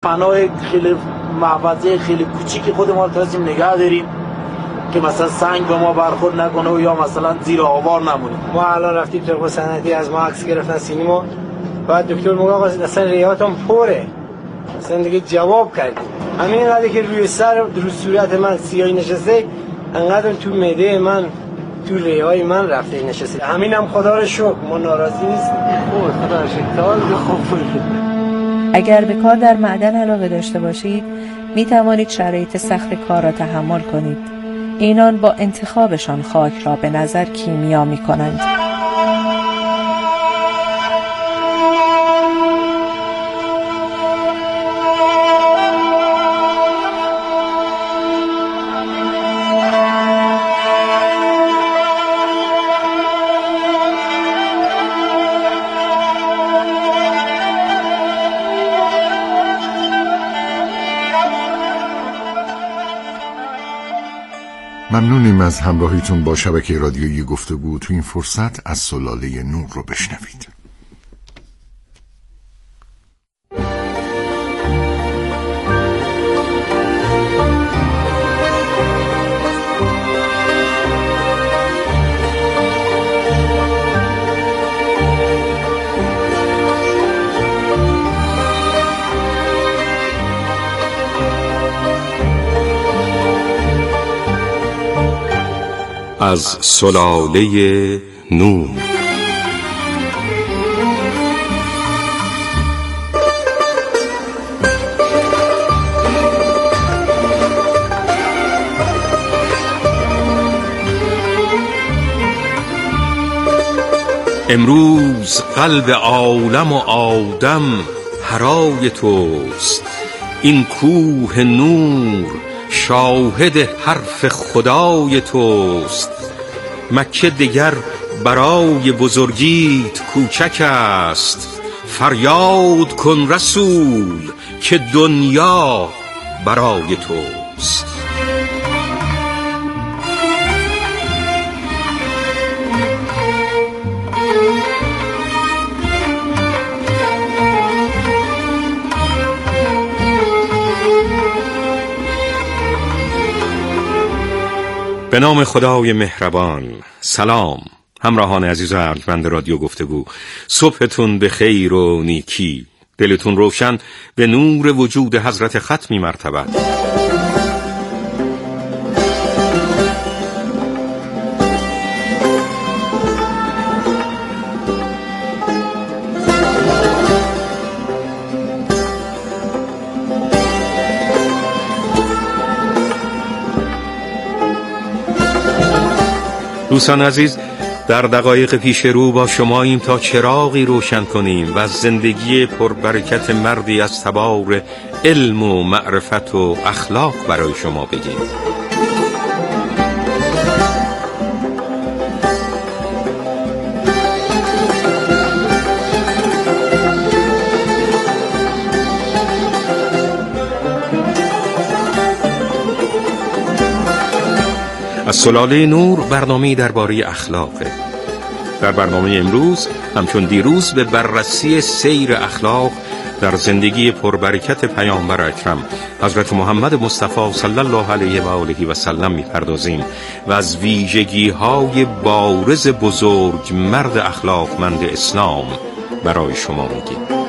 پناه خیلی محفظه خیلی کوچیکی خودمون تونستیم نگه داریم که مثلا سنگ به ما برخورد نکنه و یا مثلا زیر آوار نمونیم. ما الان رفتیم طب صنعتی، از ما عکس گرفتن سینما، بعد دکتر میگه آقا اصلا ریهاتون پره، اصلا دیگه جواب کردیم. همین قضیه که روی سر رو صورت من سیاهی نشسته، انقدر تو معده من تو ریه‌های من رفته نشسته. همینم خدا رو شکر، ما ناراضی نیستیم. خدا رو شکر. خوب. اگر به کار در معدن علاقه داشته باشید، می توانید شرایط سخت کار را تحمل کنید. اینان با انتخابشان خاک را به نظر کیمیا می کنند. ممنونیم از همراهیتون با شبکه رادیویی گفتگو. تو این فرصت از سلاله نور رو بشنوید. از سلاله نور. امروز قلب عالم و آدم هرای توست، این کوه نور شاهد حرف خدای توست. مکه دگر برای بزرگیت کوچک است، فریاد کن رسول که دنیا برای توست. به نام خدای مهربان. سلام همراهان عزیز و ارجمند رادیو گفتگو، صبحتون به خیر و نیکی، دلتون روشن به نور وجود حضرت ختمی مرتبت. دوستان عزیز، در دقایق پیش رو با شماییم تا چراغی روشن کنیم و از زندگی پربرکت مردی از تبار علم و معرفت و اخلاق برای شما بگیم. از سلاله نور برنامه‌ای درباره اخلاقه. در برنامه امروز همچون دیروز به بررسی سیر اخلاق در زندگی پربرکت پیامبر اکرم حضرت محمد مصطفی صلی الله علیه و آله و سلم می‌پردازیم و از ویژگی‌های بارز بزرگ مرد اخلاقمند اسلام برای شما میگیم.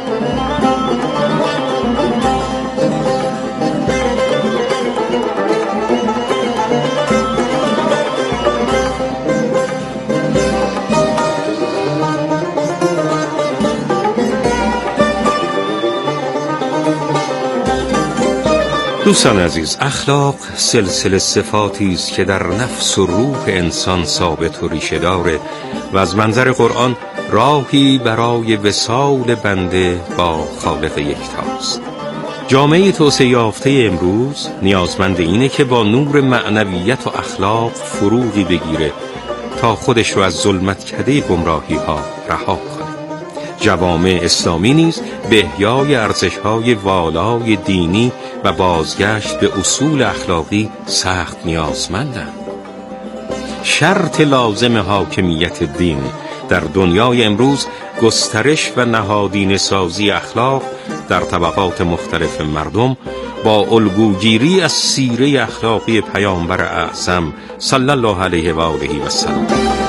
دوستان عزیز، اخلاق سلسله صفاتی است که در نفس و روح انسان ثابت و ریشه داره و از منظر قرآن راهی برای وصال بنده با خالق یکتاست. جامعه توسعه یافته امروز نیازمند اینه که با نور معنویت و اخلاق فروغی بگیره تا خودش رو از ظلمتکده گمراهی ها رها کنه. جوامع اسلامی نیز به احیای ارزش‌های والای دینی و بازگشت به اصول اخلاقی سخت نیازمندند. شرط لازم حاکمیت دین در دنیای امروز گسترش و نهادینه سازی اخلاق در طبقات مختلف مردم با الگوگیری از سیره اخلاقی پیامبر اعظم صلی الله علیه و آله و سلم.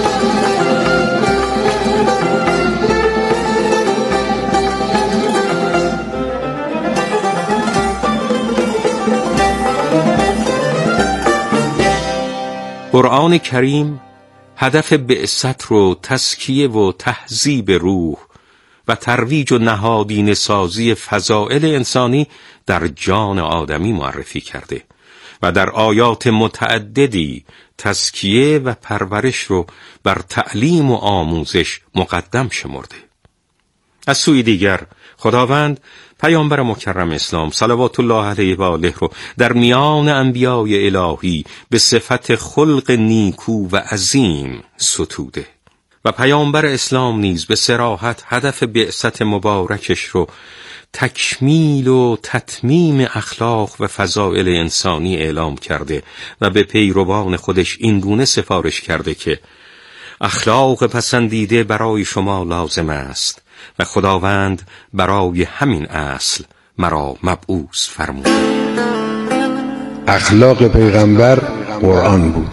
قرآن کریم هدف بعثت رو تزکیه و تهذیب روح و ترویج و نهادینه سازی فضائل انسانی در جان آدمی معرفی کرده و در آیات متعددی تزکیه و پرورش رو بر تعلیم و آموزش مقدم شمرده. از سوی دیگر خداوند پیامبر مکرم اسلام صلوات الله علیه و آله رو در میان انبیای الهی به صفت خلق نیکو و عظیم ستوده و پیامبر اسلام نیز به صراحت هدف بعثت مبارکش رو تکمیل و تتمیم اخلاق و فضائل انسانی اعلام کرده و به پیروان خودش اینگونه سفارش کرده که اخلاق پسندیده برای شما لازم است و خداوند برای همین اصل مرا مبعوث فرمود. اخلاق پیغمبر قرآن بود.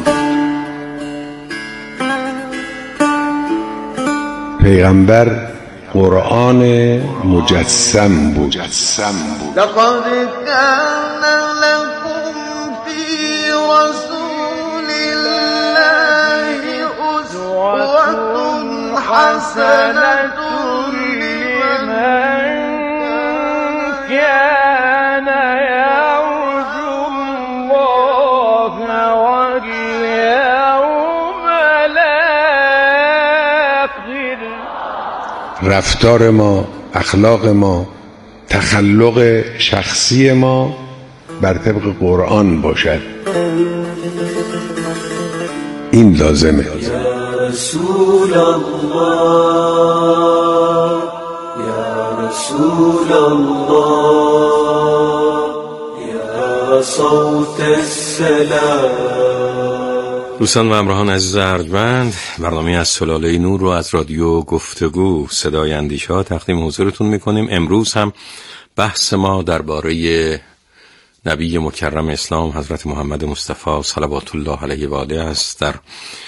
پیغمبر قرآن مجسم بود. لقد كان لكم في رسول الله أسوة حسنة لمن كان يرجو الله واليوم الآخر. رفتار ما، اخلاق ما، تخلق شخصی ما بر طبق قرآن باشد. این لازمه. یا رسول الله، یا رسول الله، یا صوت السلام. دوستان و همراهان عزیز ارجمند، برنامه از سلاله نور رو از رادیو گفتگو صدای اندیشه تقدیم حضورتون میکنیم. امروز هم بحث ما درباره نبی مکرم اسلام حضرت محمد مصطفی صلوات الله علیه و آله است در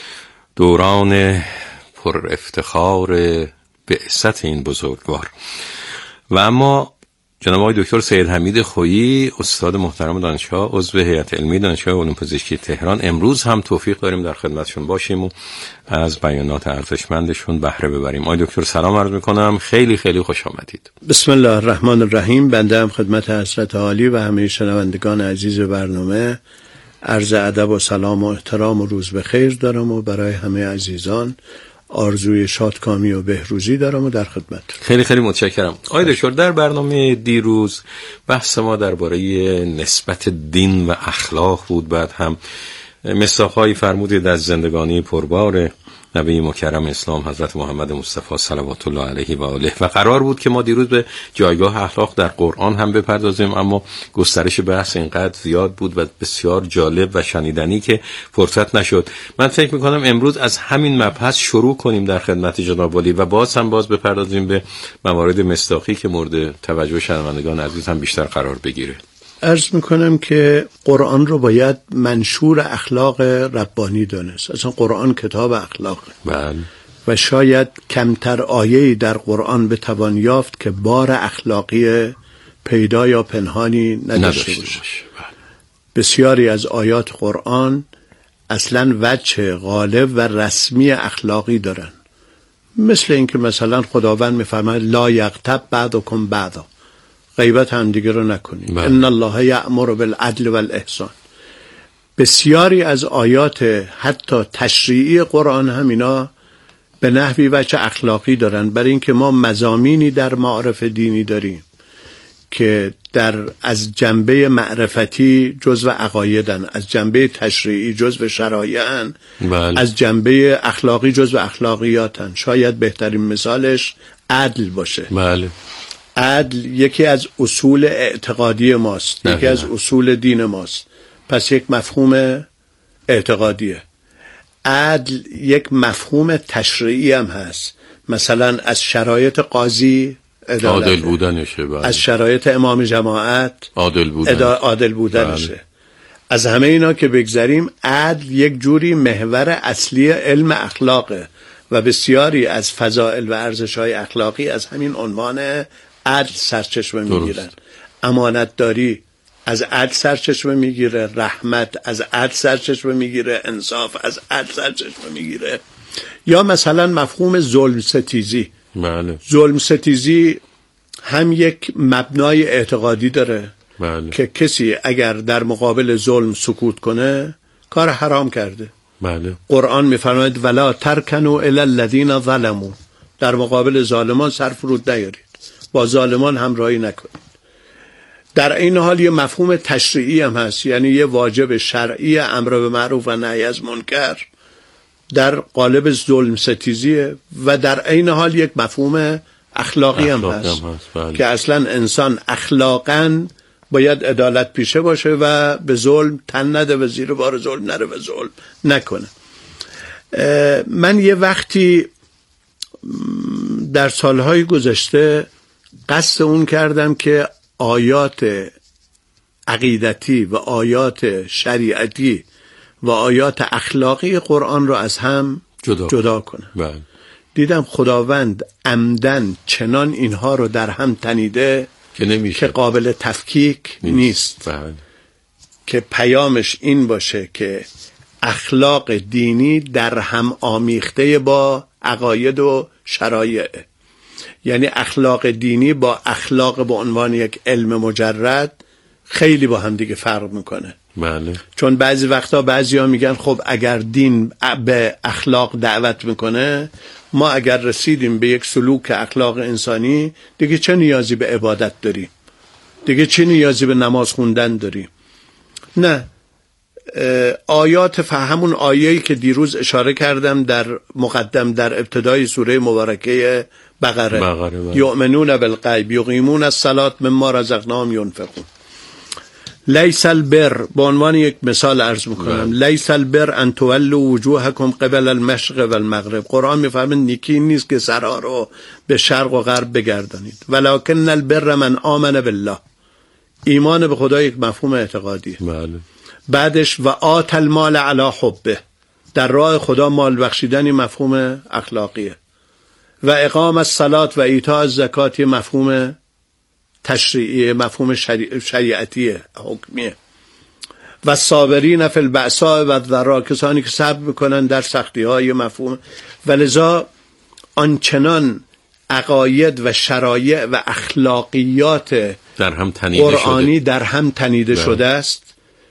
دوران پر افتخار بعثت این بزرگوار. و اما جناب آقای دکتر سید حمید خویی، استاد محترم دانشگاه، عضو هیئت علمی دانشگاه علوم پزشکی تهران، امروز هم توفیق داریم در خدمتشون باشیم و از بیانات ارزشمندشون بهره ببریم. آقای دکتر سلام عرض میکنم، خیلی خیلی خوش آمدید. بسم الله الرحمن الرحیم. بنده هم خدمت حضرت عالی و همه شنوندگان عزیز برنامه عرض ادب و سلام و احترام و روز بخیر دارم و برای همه عزیزان آرزوی شادکامی و بهروزی دارم و در خدمت. خیلی خیلی متشکرم. آقای دکتر، در برنامه دیروز بحث ما درباره نسبت دین و اخلاق بود. بعد هم مصداق‌هایی فرمودید از زندگانی پربار نبی مکرم اسلام حضرت محمد مصطفی صلوات الله علیه و آله و قرار بود که ما دیروز به جایگاه اخلاق در قرآن هم بپردازیم، اما گسترش بحث اینقدر زیاد بود و بسیار جالب و شنیدنی که فرصت نشد. من فکر میکنم امروز از همین مبحث شروع کنیم در خدمت جناب عالی و باز بپردازیم به موارد مصداقی که مورد توجه شنوندگان عزیز هم بیشتر قرار بگیره. عرض میکنم که قرآن رو باید منشور اخلاق ربانی دانست. اصلا قرآن کتاب اخلاق. بله. و شاید کمتر آیه‌ای در قرآن بتوان یافت که بار اخلاقی پیدا یا پنهانی نداشته باشه. بسیاری از آیات قرآن اصلا وجه غالب و رسمی اخلاقی دارن، مثل اینکه مثلا خداوند میفرماید لا یغتب بعضکم بعضا، غیبت هم دیگه رو نکنید. ان الله یأمر بالعدل والاحسان. بسیاری از آیات حتی تشریعی قرآن هم اینا به نحوی وجه اخلاقی دارن، برای اینکه ما مضامینی در معارف دینی داریم که از جنبه معرفتی جزو عقایدن، از جنبه تشریعی جزو شرایعن، از جنبه اخلاقی جزو اخلاقیاتن. شاید بهترین مثالش عدل باشه. بله. عدل یکی از اصول اعتقادی ماست، یکی از اصول دین ماست، پس یک مفهوم اعتقادیه. عدل یک مفهوم تشریعی هم هست. مثلا از شرایط قاضی عدالت، بودنشه، از شرایط امام جماعت عادل بودنشه. از همه اینا که بگذریم، عدل یک جوری محور اصلی علم اخلاقه و بسیاری از فضائل و ارزش‌های اخلاقی از همین عنوان عدل سرچشمه میگیرن. امانتداری از عدل سرچشمه میگیره، رحمت از عدل سرچشمه میگیره، انصاف از عدل سرچشمه میگیره. یا مثلا مفهوم ظلم ستیزی. بله. ظلم ستیزی هم یک مبنای اعتقادی داره. بله. که کسی اگر در مقابل ظلم سکوت کنه کار حرام کرده. بله. قرآن میفرماید ولا ترکنوا الی الذین ظلموا، در مقابل ظالمان سر فرود نیارید، با ظالمان همراهی نکنید. در این حال یه مفهوم تشریعی هم هست، یعنی یه واجب شرعی امر به معروف و نهی از منکر در قالب ظلم ستیزیه و در این حال یک مفهوم اخلاقی هم هست. بله. که اصلا انسان اخلاقاً باید عدالت پیشه باشه و به ظلم تن نده و زیر بار ظلم نره و ظلم نکنه. من یه وقتی در سالهای گذشته قصد اون کردم که آیات عقیدتی و آیات شریعتی و آیات اخلاقی قرآن رو از هم جدا کنم. بله. دیدم خداوند عمدن چنان اینها رو در هم تنیده که نمیشه، که قابل تفکیک نیست. بله. که پیامش این باشه که اخلاق دینی در هم آمیخته با عقاید و شرایع، یعنی اخلاق دینی با اخلاق به عنوان یک علم مجرد خیلی با هم دیگه فرق میکنه. بله. چون بعضی وقتا بعضیا میگن خب اگر دین به اخلاق دعوت میکنه، ما اگر رسیدیم به یک سلوک اخلاق انسانی دیگه چه نیازی به عبادت داریم؟ دیگه چه نیازی به نماز خوندن داریم؟ نه، آیات همون آیه‌ای که دیروز اشاره کردم در مقدم در ابتدای سوره مبارکه بقره. یؤمنون بالغیب یقیمون الصلاة مما رزقناهم ینفقون. لیس البر، به عنوان یک مثال عرض میکنم، لیس البر ان تولوا وجوهکم قبل المشرق و المغرب. قرآن میفرمه نیکی نیست که سرها رو به شرق و غرب بگردانید، ولکن البر من آمن بالله. ایمان به خدا یک مفهوم اعتقادی. بله. بعدش و آت المال علی حبه، در راه خدا مال بخشیدن مفهوم اخلاقیه. و اقام الصلاة و ایتاء الزکات مفهوم تشریعی، مفهوم شریعتی حکمیه. و صابرین فی البأساء و الضراء، کسانی که صبر میکنن در سختی های مفهوم. ولذا آنچنان عقاید و شرایع و اخلاقیات در هم تنیده قرآنی در هم تنیده شده است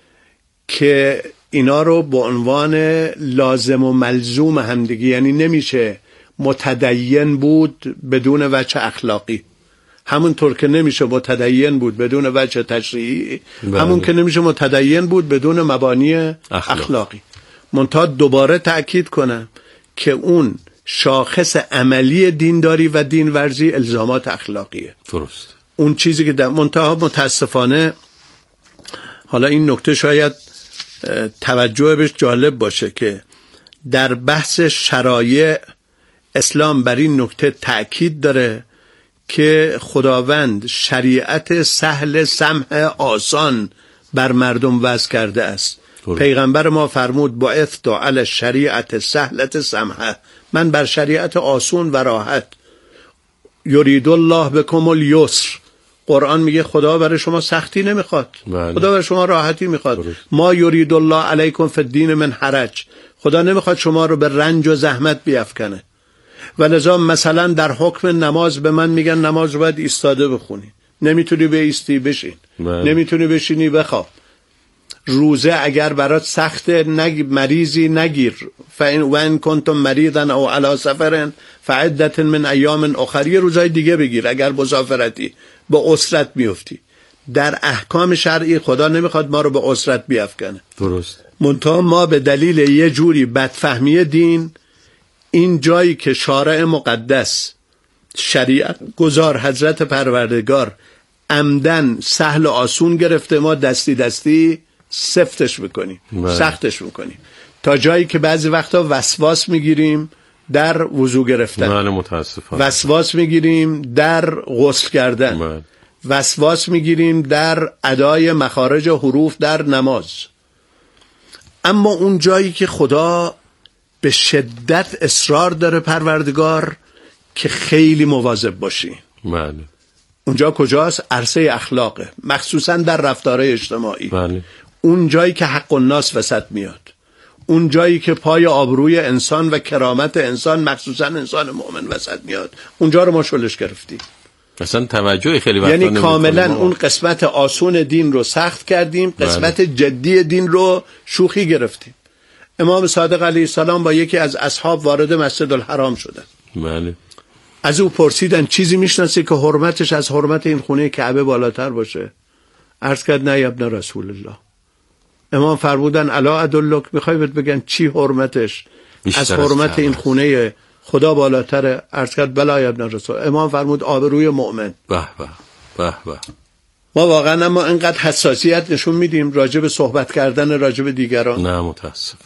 که اینا رو به عنوان لازم و ملزوم همدیگه، یعنی نمیشه متدین بود بدون وجه اخلاقی، همونطور که نمیشه متدین بود بدون وجه تشریعی، همون که نمیشه متدین بود بدون مبانی اخلاقی. منتها دوباره تأکید کنم که اون شاخص عملی دینداری و دینورزی الزامات اخلاقیه. درست. اون چیزی که در منتها متاسفانه، حالا این نکته شاید توجه بهش جالب باشه که در بحث شرایع اسلام بر این نکته تأکید داره که خداوند شریعت سهل سمح آسان بر مردم وضع کرده است. پیغمبر ما فرمود بعثت علی الشریعت سهلت سمحه، من بر شریعت آسون و راحت. یرید الله بکم الیسر، قرآن میگه خدا برای شما سختی نمیخواد. بله. خدا برای شما راحتی میخواد. ما یرید الله علیکم فی الدین من حرج، خدا نمیخواد شما رو به رنج و زحمت بیفکنه. ولذا مثلا در حکم نماز به من میگن نماز رو باید ایستاده بخونی، نمیتونی بایستی بشین. نمیتونی بشینی بخواب. روزه اگر برات سخت مریضی نگیر، وان کنتم مریضا او علی سفر فعدة من ایام اخر، روزای دیگه بگیر اگر مسافرتی به عسرت میفتی. در احکام شرعی خدا نمیخواد ما رو به عسرت بیفکنه. درست. منتها ما به دلیل یه جوری بدفهمی دین، این جایی که شارع مقدس شریعت گذار حضرت پروردگار عمدن سهل و آسون گرفته، ما دستی دستی سفتش بکنیم، سختش بکنیم، تا جایی که بعضی وقتا وسواس میگیریم در وضو گرفتن. بله متاسفانه. وسواس میگیریم در غسل کردن. بله. وسواس میگیریم در ادای مخارج حروف در نماز. اما اون جایی که خدا به شدت اصرار داره پروردگار که خیلی مواظب باشی، بله. اونجا کجاست؟ عرصه اخلاقه، مخصوصا در رفتارهای اجتماعی. بله. اون جایی که حق الناس وسط میاد، اون جایی که پای آبروی انسان و کرامت انسان، مخصوصا انسان مؤمن وسط میاد، اونجا رو ما شلش گرفتیم. اصلا توجه خیلی وقتا یعنی کاملا اون قسمت آسون دین رو سخت کردیم، قسمت جدی دین رو شوخی گرفتیم. امام صادق علیه السلام با یکی از اصحاب وارد مسجد الحرام شدن. بله. از او پرسیدن چیزی میشناسی که حرمتش از حرمت این خونه کعبه بالاتر باشه؟ عرض کرد نه یا ابن رسول الله. امام فرمودن الا ادلک، میخوای بهت بگن چی حرمتش از حرمت این خونه خدا بالاتره؟ عرض کرد بلا یا ابن رسول. امام فرمود آبروی مؤمن. به به به به. ما واقعا اما اینقدر حساسیت نشون میدیم راجع به صحبت کردن راجع به دیگران. نه متاسف.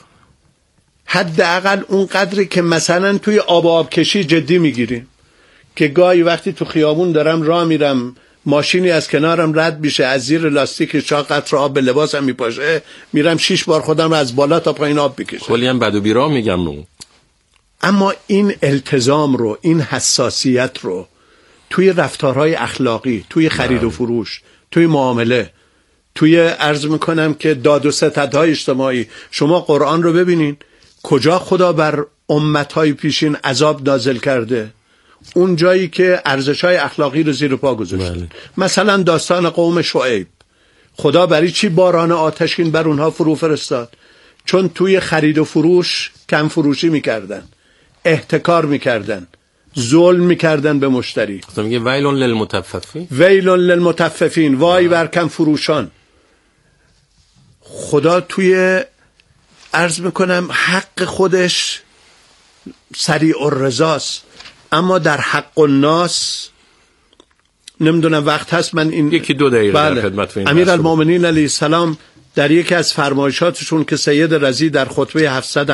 حداقل اون قدری که مثلا توی آب کشی جدی میگیریم، که گاهی وقتی تو خیابون دارم راه میرم، ماشینی از کنارم رد میشه، از زیر لاستیک چا قطره آب به لباسم میپاشه، میرم 6 بار خودم رو از بالا تا پایین آب بکشم. کلی هم بد و بیراه میگم رو. اما این التزام رو، این حساسیت رو توی رفتارهای اخلاقی، توی خرید و فروش، توی معامله، توی عرض میکنم که داد و ستدهای اجتماعی، شما قرآن رو ببینین کجا خدا بر امتهای پیشین عذاب نازل کرده، اون جایی که ارزش‌های اخلاقی رو زیر پا گذاشته. بله. مثلا داستان قوم شعیب، خدا برای چی باران آتشین بر اونها فرو فرستاد؟ چون توی خرید و فروش کم فروشی میکردن، احتکار میکردن، ظلم میکردن به مشتری. خدا میگه ویل للمطففین، ویل للمطففین، وای بر کم فروشان. خدا توی عرض میکنم حق خودش سریع الرضاست، اما در حق الناس نمیدونم وقت هست من این یکی دو دقیقه بله. در خدمت این امیرالمومنین علیه السلام در یکی از فرمایشاتشون که سید رضی در خطبه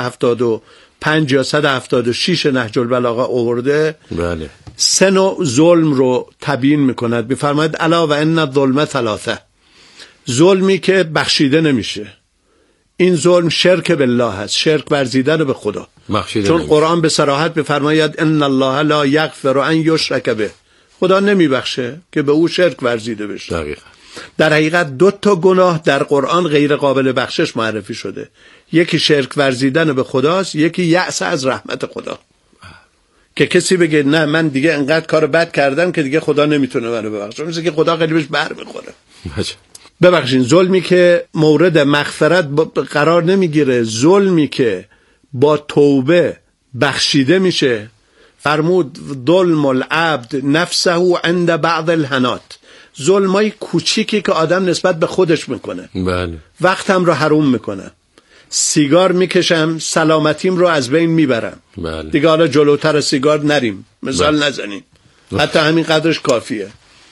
775 یا 176 نهج البلاغه آورده، بله، 3 نوع ظلم رو تبیین میکند. میفرماید الا و ان الظلم ثلاثه، ظلمی که بخشیده نمیشه، این ظلم شرک بالله هست، شرک ورزیدن به خدا. چون قرآن به صراحت بفرماید ان الله لا یغفر ان یشرک به، خدا نمیبخشه که به او شرک ورزیده بشه. دقیقاً. در حقیقت 2 تا گناه در قرآن غیر قابل بخشش معرفی شده، یکی شرک ورزیدن به خداست، یکی یأس از رحمت خدا. که کسی بگه نه من دیگه انقدر کار بد کردم که دیگه خدا نمیتونه منو ببخشه، مثل که خدا قلبش بر میخوره. ببخشید، ظلمی که مورد مغفرت قرار نمیگیره، ظلمی که با توبه بخشیده میشه. فرمود ظلم العبد نفسه عند بعض الحنات، ظلمای کوچیکی که آدم نسبت به خودش میکنه. بله. وقتم رو حروم میکنم، سیگار میکشم سلامتیم رو از بین میبرم. بله. دیگه حالا جلوتر از سیگار نریم، مثال نزنیم، حتی همین قدرش کافیه.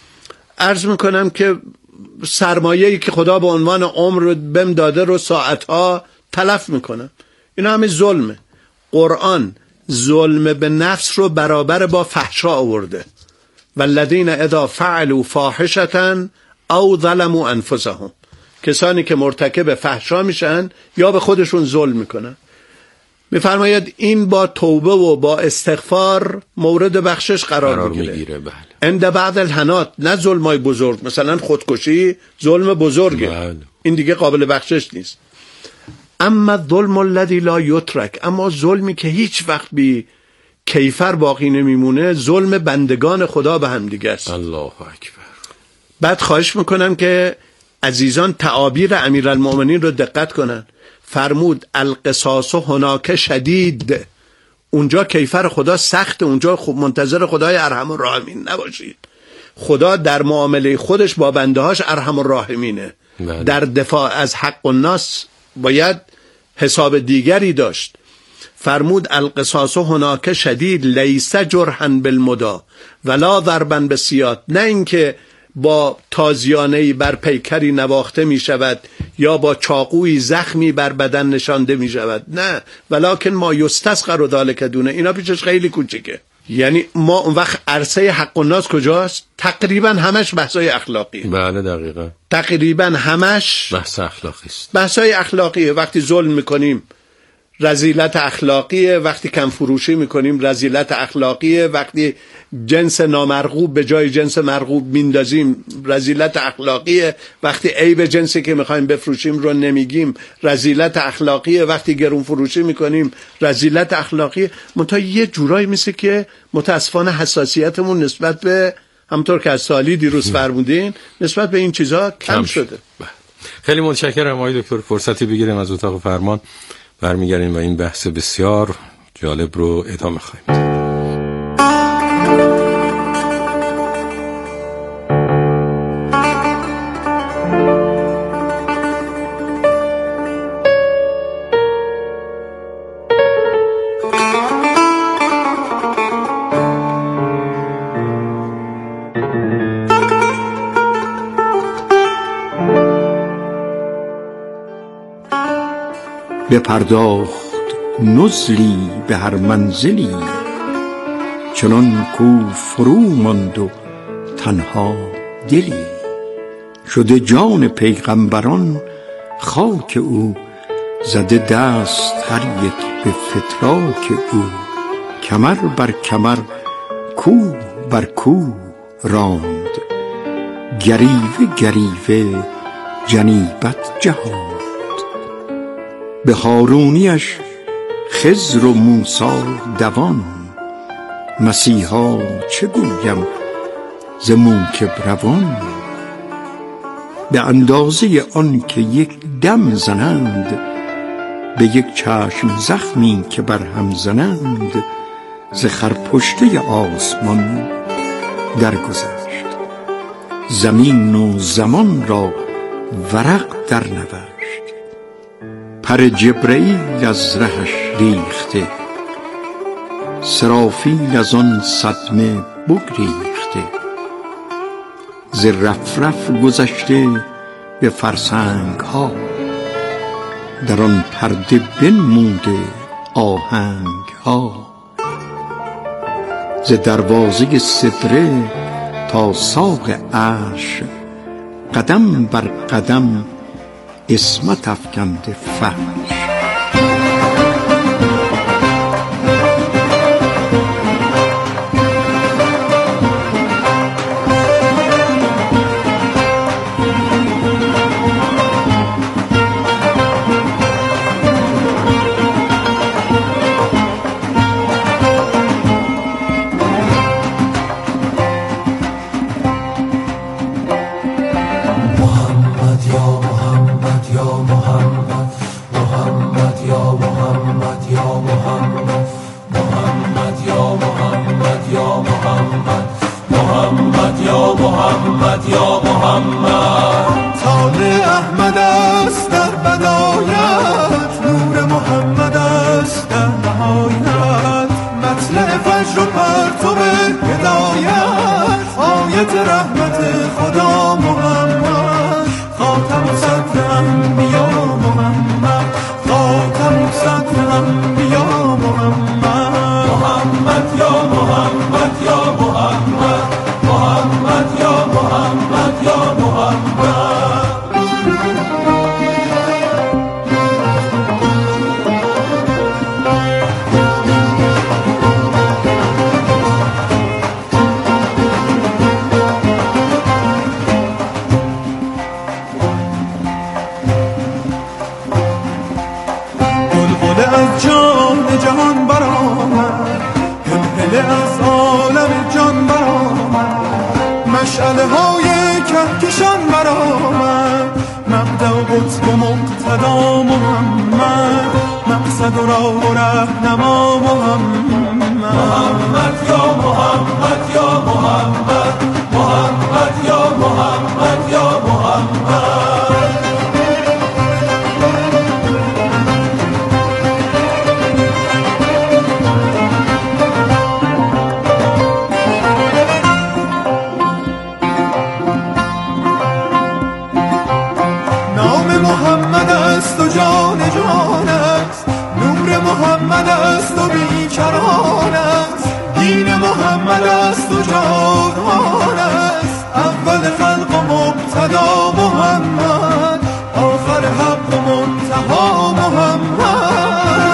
عرض میکنم که سرمایه‌ای که خدا به عنوان عمر بهم داده رو ساعتها تلف میکنم، اینا همه ظلمه. قرآن ظلم به نفس رو برابر با فحشا آورده. والذین اذا فعلوا فاحشة او ظلموا انفسهم، کسانی که مرتکب فحشا میشن یا به خودشون ظلم میکنن. میفرماید این با توبه و با استغفار مورد بخشش قرار میگیره. بله. عند بعض الحنات، نه ظلمای بزرگ، مثلا خودکشی ظلم بزرگه. بله. این دیگه قابل بخشش نیست. اما الظلم الذی لا یترک، اما ظلمی که هیچ وقت بی کیفر باقی نمیمونه، ظلم بندگان خدا به هم دیگه است. الله اکبر. بعد خواهش میکنم که عزیزان تعابیر امیرالمومنین رو دقت کنن. فرمود القصاص هناک شدید، اونجا کیفر خدا سخت، اونجا منتظر خدای ارحم الراحمین نباشید. خدا در معامله خودش با بندهاش ارحم الراحمینه. در دفاع از حق الناس باید حساب دیگری داشت. فرمود القصاص هناک شدید لیس جرحا بالمدا ولا ضربا بالسیاط، نه اینکه با تازیانه‌ای بر پیکری نواخته می شود یا با چاقوی زخمی بر بدن نشانده می شود. نه، ولکن ما یستسخر ذلک دونه، اینا پیشش خیلی کوچیکه. یعنی ما اون وقت عرصه حق الناس کجاست؟ تقریبا همش بحثای اخلاقی. بله دقیقاً. تقریبا همش بحث اخلاقی است. بحثای اخلاقیه. وقتی ظلم میکنیم رذیلت اخلاقیه، وقتی کم فروشی میکنیم رذیلت اخلاقیه، وقتی جنس نامرغوب به جای جنس مرغوب میندازیم رذیلت اخلاقیه، وقتی عیب جنسی که میخوایم بفروشیم رو نمیگیم رذیلت اخلاقیه، وقتی گرون فروشی میکنیم رذیلت اخلاقیه. منتها یه جورایی مثل که متاسفانه حساسیتمون نسبت به، همونطور که از سالی دیروز فرمودین، نسبت به این چیزها کم شده. خیلی متشکرم آقای دکتر. فرصتی بگیریم از اتاق فرمان برمیگردیم و این بحث بسیار جالب رو ادامه خواهیم. بپرداخت نزلی به هر منزلی، چنان کو فرو ماند و تنها دلی. شده جان پیغمبران خاک او، زده دست هر یک به فتراک او. کمر بر کمر کوه بر کوه راند، گریوه گریوه جنیبت جهاند. به هارونیش خضر و موسی دوان، مسیحا چه گویم ز موکب روان. به اندازه آن که یک دم زنند، به یک چشم زخمی که بر هم زنند. ز خرپشته آسمان درگذشت، زمین و زمان را ورق در نوشت. پر جبرئیل از رهش ریخته، سرافیل از آن صدمه بگریخته. ز رفرف گذشته به فرسنگ ها، در آن پرده بنموده آهنگ ها. ز دروازه سدره تا ساق عرش، قدم بر قدم اسمت افکنده فحش. نام محمد محمد است و جان جان است، نور محمد است و بیکران است، دین محمد است و جان است، اول خلق و مبتدا محمد، آخر حق و منتها محمد.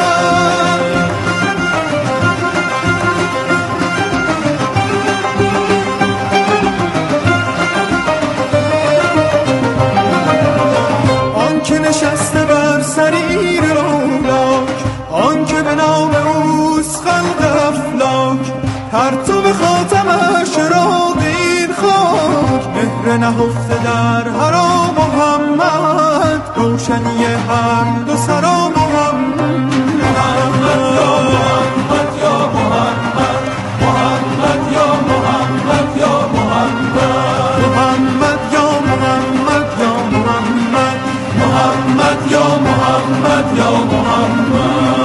آن که نشسته بر سریر اولاک، آن که به نام اوست خلق افلاک، پرتو خاتمش را این خاک، مهر نهفته در حرام محمد، روشنی هر دو سرا محمد. محمد یا محمد یا محمد، محمد یا محمد یا محمد، محمد یا محمد یا محمد، محمد یا محمد یا محمد.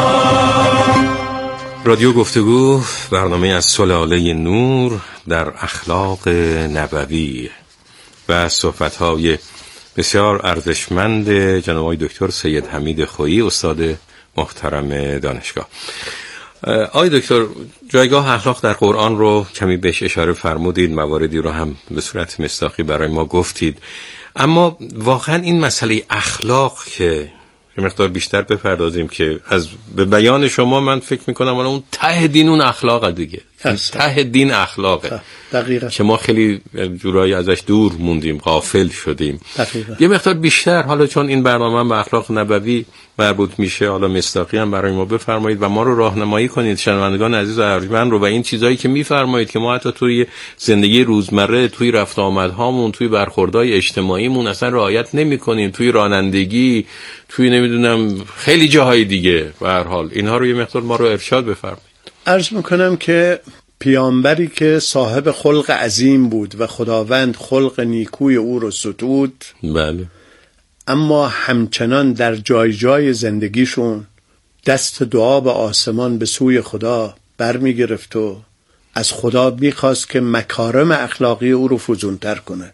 رادیو گفتگو، برنامه از سلاله نور در اخلاق نبوی و صحبت‌های بسیار ارزشمند جناب آقای دکتر سید حمید خویی، استاد محترم دانشگاه. آقای دکتر، جایگاه اخلاق در قرآن رو کمی بهش اشاره فرمودید، مواردی رو هم به صورت مصداقی برای ما گفتید، اما واقعا این مسئله اخلاق که مقدار بیشتر بپردازیم که به بیان شما من فکر میکنم اون ته دین اون اخلاق دیگه، ته دین اخلاقه دقیقاً که ما خیلی جورایی ازش دور موندیم، غافل شدیم. دقیقاً. یه مقدار بیشتر، حالا چون این برنامه به اخلاق نبوی مربوط میشه، حالا مصداقی هم برای ما بفرمایید و ما رو راهنمایی کنید، شنوندگان عزیز و ارجمند رو، و این چیزایی که میفرمایید که ما حتی توی زندگی روزمره، توی رفت آمدهامون، توی برخوردهای اجتماعیمون اصلا رعایت نمی‌کنیم، توی رانندگی، توی نمیدونم خیلی جاهای دیگه، به هر حال اینها رو یه مقدار ما رو ارشاد بفرمایید. عرض میکنم که پیامبری که صاحب خلق عظیم بود و خداوند خلق نیکوی او رو ستود، بله، اما همچنان در جای جای زندگیشون دست دعا به آسمان به سوی خدا برمی گرفت و از خدا میخواست که مکارم اخلاقی او رو فزونتر کند.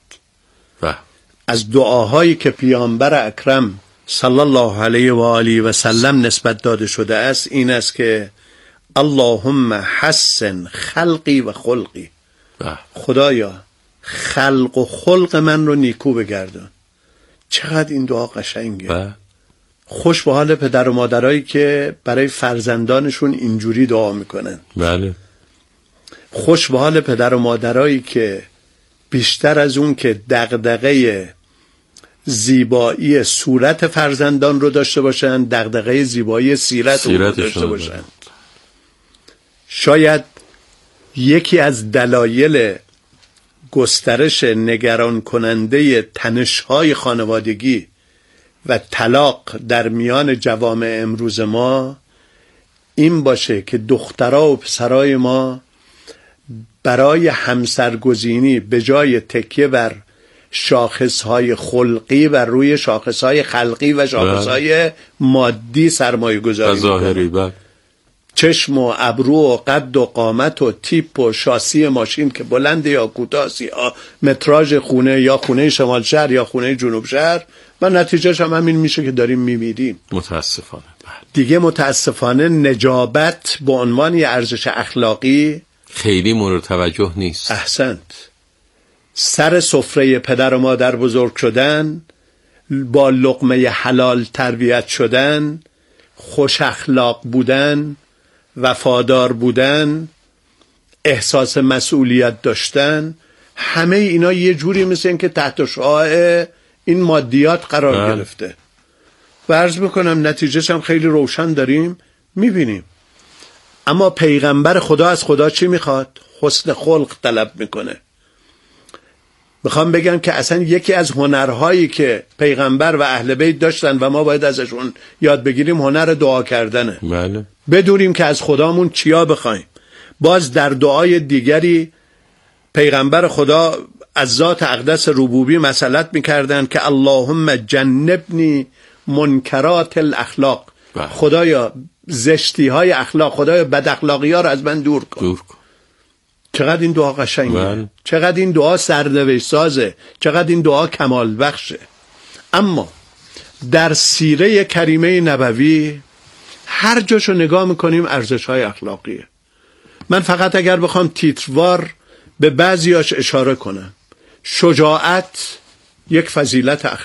از دعاهایی که پیامبر اکرم صلی الله علیه و آله و سلم نسبت داده شده است این است که اللهم حسن خلقی و خلقی، خدایا خلق و خلق من رو نیکو بگردان. چقدر این دعا قشنگه. خوش به حال پدر و مادرایی که برای فرزندانشون اینجوری دعا میکنن. بله. خوش به حال پدر و مادرایی که بیشتر از اون که دغدغه زیبایی صورت فرزندان رو داشته باشن، دغدغه زیبایی سیرت رو داشته باشن. شاید یکی از دلایل گسترش نگران کننده تنش‌های خانوادگی و طلاق در میان جوامع امروز ما این باشه که دخترها و پسرای ما برای همسرگزینی به جای تکیه بر شاخصهای خلقی و روی شاخصهای خلقی و شاخصهای مادی سرمایه گذاری ظاهری، چشم و ابرو و قد و قامت و تیپ و شاسی ماشین که بلند یا کوتاه، یا متراژ خونه یا خونه شمال شهر یا خونه جنوب شهر، و نتیجهش هم همین میشه که داریم میمیریم. متاسفانه دیگه متاسفانه نجابت به عنوان یه ارزش اخلاقی خیلی مورد توجه نیست. احسنت. سر سفره پدر و مادر بزرگ شدن، با لقمه حلال تربیت شدن، خوش اخلاق بودن، وفادار بودن، احساس مسئولیت داشتن، همه اینا یه جوری مثل این که تحت شعاع این مادیات قرار گرفته. و عرض میکنم نتیجهش هم خیلی روشن داریم میبینیم. اما پیغمبر خدا از خدا چی میخواد؟ حسن خلق طلب میکنه. میخوام بگم که اصلا یکی از هنرهایی که پیغمبر و اهل بیت داشتن و ما باید ازشون یاد بگیریم هنر دعا کردنه. بله. بدونیم که از خدامون چیا بخوایم. باز در دعای دیگری پیغمبر خدا از ذات اقدس ربوبی مسئلت میکردن که اللهم جنبنی منکرات الاخلاق، خدایا زشتی های اخلاق، خدایا بد اخلاقی ها رو از من دور کن. چقدر این دعا قشنگه، چقدر این دعا سرنوشت سازه، چقدر این دعا کمال بخشه. اما در سیره کریمه نبوی هر جاشو نگاه میکنیم ارزش‌های اخلاقیه. من فقط اگر بخوام تیتروار به بعضیاش اشاره کنم، شجاعت یک فضیلت اخلاقی